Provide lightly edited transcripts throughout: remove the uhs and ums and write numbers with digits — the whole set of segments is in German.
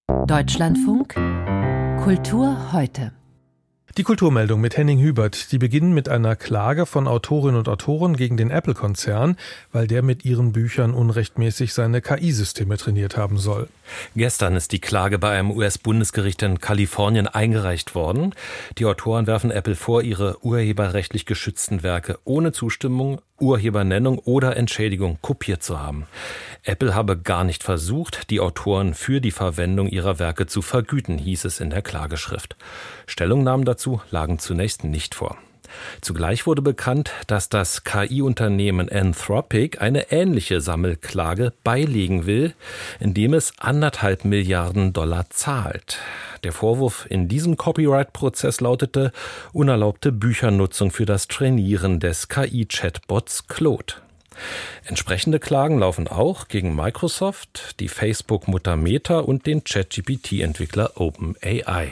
Deutschlandfunk Kultur heute. Die Kulturmeldung mit Henning Hubert, die beginnen mit einer Klage von Autorinnen und Autoren gegen den Apple-Konzern, weil der mit ihren Büchern unrechtmäßig seine KI-Systeme trainiert haben soll. Gestern ist die Klage bei einem US-Bundesgericht in Kalifornien eingereicht worden. Die Autoren werfen Apple vor, ihre urheberrechtlich geschützten Werke ohne Zustimmung, Urhebernennung oder Entschädigung kopiert zu haben. Apple habe gar nicht versucht, die Autoren für die Verwendung ihrer Werke zu vergüten, hieß es in der Klageschrift. Stellungnahmen dazu lagen zunächst nicht vor. Zugleich wurde bekannt, dass das KI-Unternehmen Anthropic eine ähnliche Sammelklage beilegen will, indem es 1,5 Milliarden $ zahlt. Der Vorwurf in diesem Copyright-Prozess lautete unerlaubte Büchernutzung für das Trainieren des KI-Chatbots Claude. Entsprechende Klagen laufen auch gegen Microsoft, die Facebook-Mutter Meta und den ChatGPT-Entwickler OpenAI.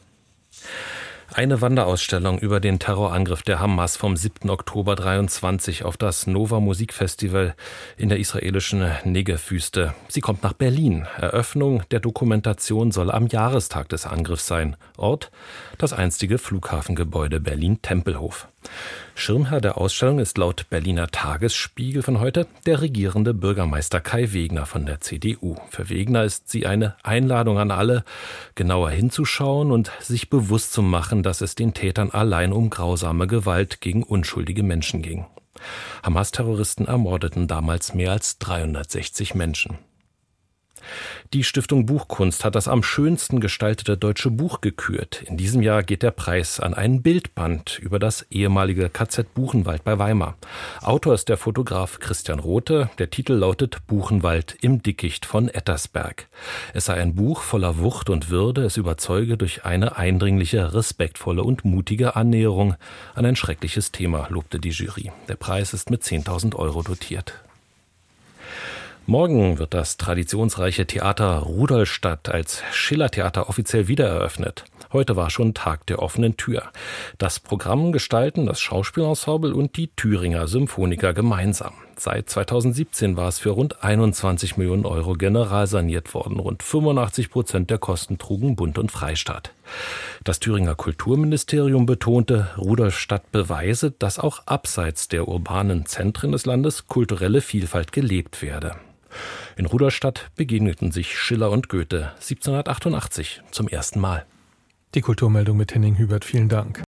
Eine Wanderausstellung über den Terrorangriff der Hamas vom 7. Oktober 23 auf das Nova Musikfestival in der israelischen Negev-Wüste. Sie kommt nach Berlin. Eröffnung der Dokumentation soll am Jahrestag des Angriffs sein. Ort: das einstige Flughafengebäude Berlin-Tempelhof. Schirmherr der Ausstellung ist laut Berliner Tagesspiegel von heute der regierende Bürgermeister Kai Wegner von der CDU. Für Wegner ist sie eine Einladung an alle, genauer hinzuschauen und sich bewusst zu machen, dass es den Tätern allein um grausame Gewalt gegen unschuldige Menschen ging. Hamas-Terroristen ermordeten damals mehr als 360 Menschen. Die Stiftung Buchkunst hat das am schönsten gestaltete deutsche Buch gekürt. In diesem Jahr geht der Preis an einen Bildband über das ehemalige KZ Buchenwald bei Weimar. Autor ist der Fotograf Christian Rothe. Der Titel lautet Buchenwald im Dickicht von Ettersberg. Es sei ein Buch voller Wucht und Würde. Es überzeuge durch eine eindringliche, respektvolle und mutige Annäherung an ein schreckliches Thema, lobte die Jury. Der Preis ist mit 10.000 € dotiert. Morgen wird das traditionsreiche Theater Rudolstadt als Schillertheater offiziell wiedereröffnet. Heute war schon Tag der offenen Tür. Das Programm gestalten das Schauspielensemble und die Thüringer Symphoniker gemeinsam. Seit 2017 war es für rund 21 Millionen € generalsaniert worden. Rund 85% der Kosten trugen Bund und Freistaat. Das Thüringer Kulturministerium betonte, Rudolstadt beweise, dass auch abseits der urbanen Zentren des Landes kulturelle Vielfalt gelebt werde. In Rudolstadt begegneten sich Schiller und Goethe 1788 zum ersten Mal. Die Kulturmeldung mit Henning Hubert, vielen Dank.